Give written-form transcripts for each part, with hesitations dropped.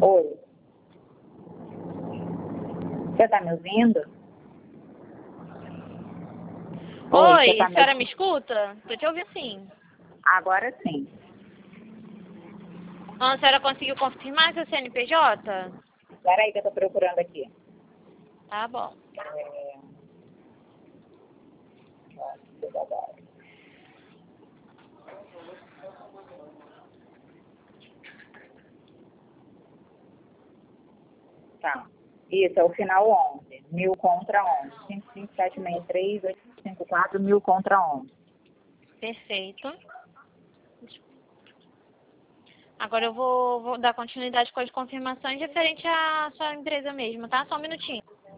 Oi, você tá me ouvindo? Oi, você tá a me... senhora me escuta? Tô te ouvindo sim. Agora sim. A senhora conseguiu confirmar seu CNPJ? Espera aí que eu tô procurando aqui. Tá bom. Tá. Isso, é o final 11. 1000 contra 11. 55763, 854, 1000 contra 11. Perfeito. Agora eu vou dar continuidade com as confirmações referente à sua empresa mesmo, tá? Só um minutinho.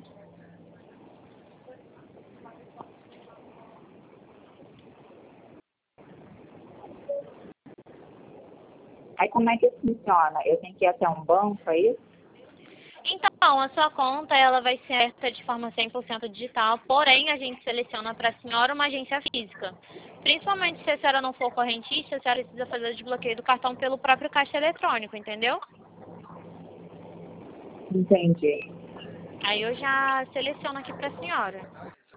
Aí como é que funciona? Eu tenho que ir até um banco, é isso? Então, a sua conta ela vai ser aberta de forma 100% digital, porém a gente seleciona para a senhora uma agência física. Principalmente se a senhora não for correntista, a senhora precisa fazer o desbloqueio do cartão pelo próprio caixa eletrônico, entendeu? Entendi. Aí eu já seleciono aqui para a senhora.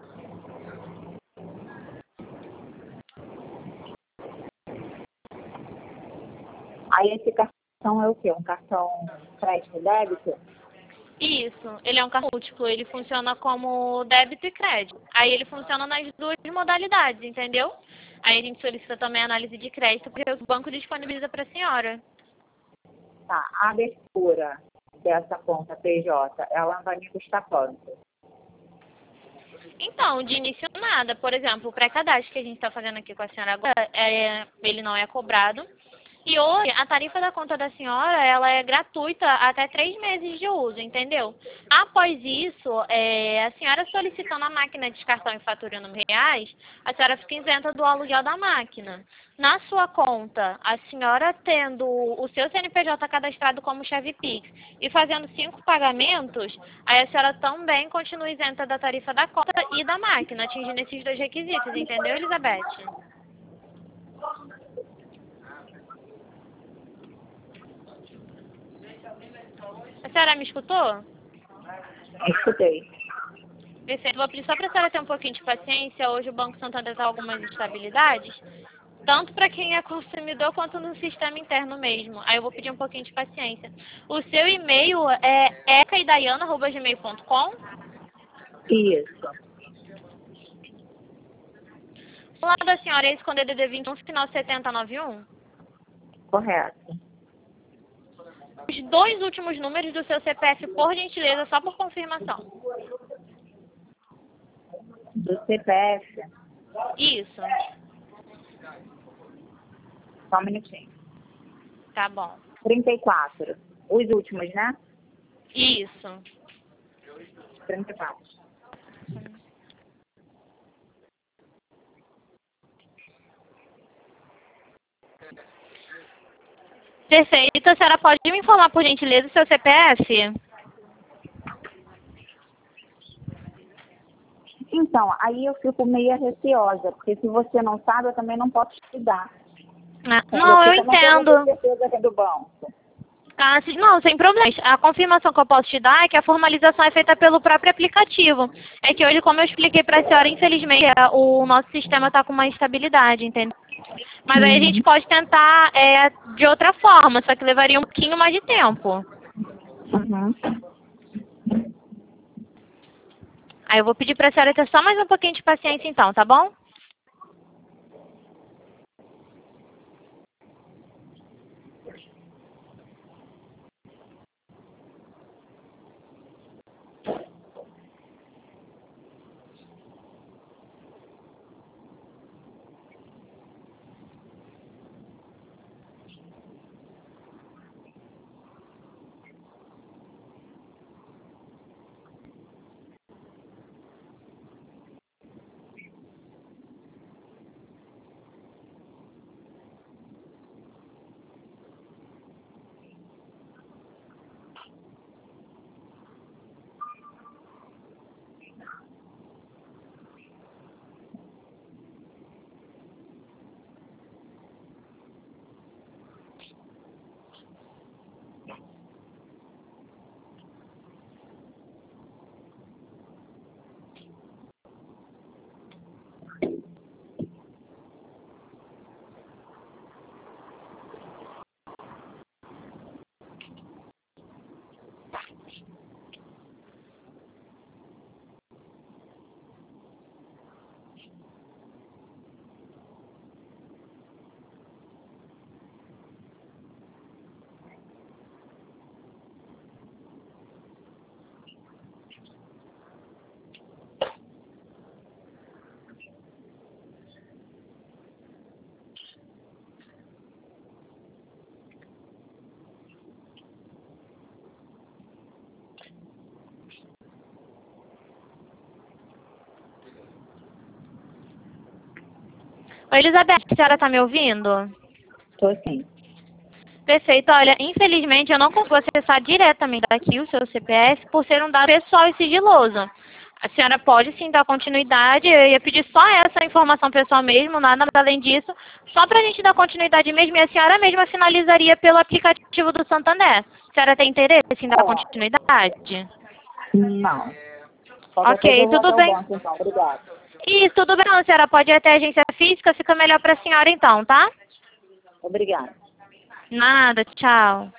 Aí esse cartão é o quê? Um cartão crédito débito? Isso, ele é um cartão múltiplo, ele funciona como débito e crédito. Aí ele funciona nas duas modalidades, entendeu? Aí a gente solicita também análise de crédito, porque o banco disponibiliza para a senhora. Tá. A abertura dessa conta PJ, ela vai me custar quanto? Então, de início nada. Por exemplo, o pré-cadastro que a gente está fazendo aqui com a senhora agora, ele não é cobrado. E hoje, a tarifa da conta da senhora, ela é gratuita até 3 meses de uso, entendeu? Após isso, a senhora solicitando a máquina de cartão e faturando reais, a senhora fica isenta do aluguel da máquina. Na sua conta, a senhora tendo o seu CNPJ cadastrado como chave Pix e fazendo 5 pagamentos, aí a senhora também continua isenta da tarifa da conta e da máquina, atingindo esses dois requisitos, entendeu, Elizabeth? A senhora me escutou? Escutei. Perfeito. Vou pedir só para a senhora ter um pouquinho de paciência. Hoje o Banco Santander está algumas instabilidades, tanto para quem é consumidor quanto no sistema interno mesmo. Aí eu vou pedir um pouquinho de paciência. O seu e-mail é ecaidaiana@gmail.com? Isso. O lado da senhora é esse com DDD 21, final 7091? Correto. Os dois últimos números do seu CPF, por gentileza, só por confirmação. Do CPF, Isso. só um minutinho. Tá bom. 34. Os últimos, né? Isso. 34. Perfeito. A senhora pode me informar, por gentileza, o seu CPF? Então, aí eu fico meio receosa, porque se você não sabe, eu também não posso te dar. Não, eu Porque como é que eu vou ter entendo. certeza que é do banco? Ah, não, sem problemas. A confirmação que eu posso te dar é que a formalização é feita pelo próprio aplicativo. É que hoje, como eu expliquei para a senhora, infelizmente, o nosso sistema está com uma instabilidade, entendeu? Mas aí a gente pode tentar de outra forma, só que levaria um pouquinho mais de tempo. Uhum. Aí eu vou pedir para a senhora ter só mais um pouquinho de paciência então, tá bom? Oi, Elizabeth, a senhora está me ouvindo? Tô sim. Perfeito. Olha, infelizmente eu não consigo acessar diretamente daqui o seu CPF por ser um dado pessoal e sigiloso. A senhora pode sim dar continuidade, eu ia pedir só essa informação pessoal mesmo, nada além disso, só para a gente dar continuidade mesmo e a senhora mesma finalizaria pelo aplicativo do Santander. A senhora tem interesse em dar Ó, continuidade? não. Qualquer coisa Ok, eu vou tudo até o bem. banco, então. Obrigada. Isso, tudo bem. A senhora pode ir até a agência física, fica melhor para a senhora então, tá? Obrigada. Nada, tchau.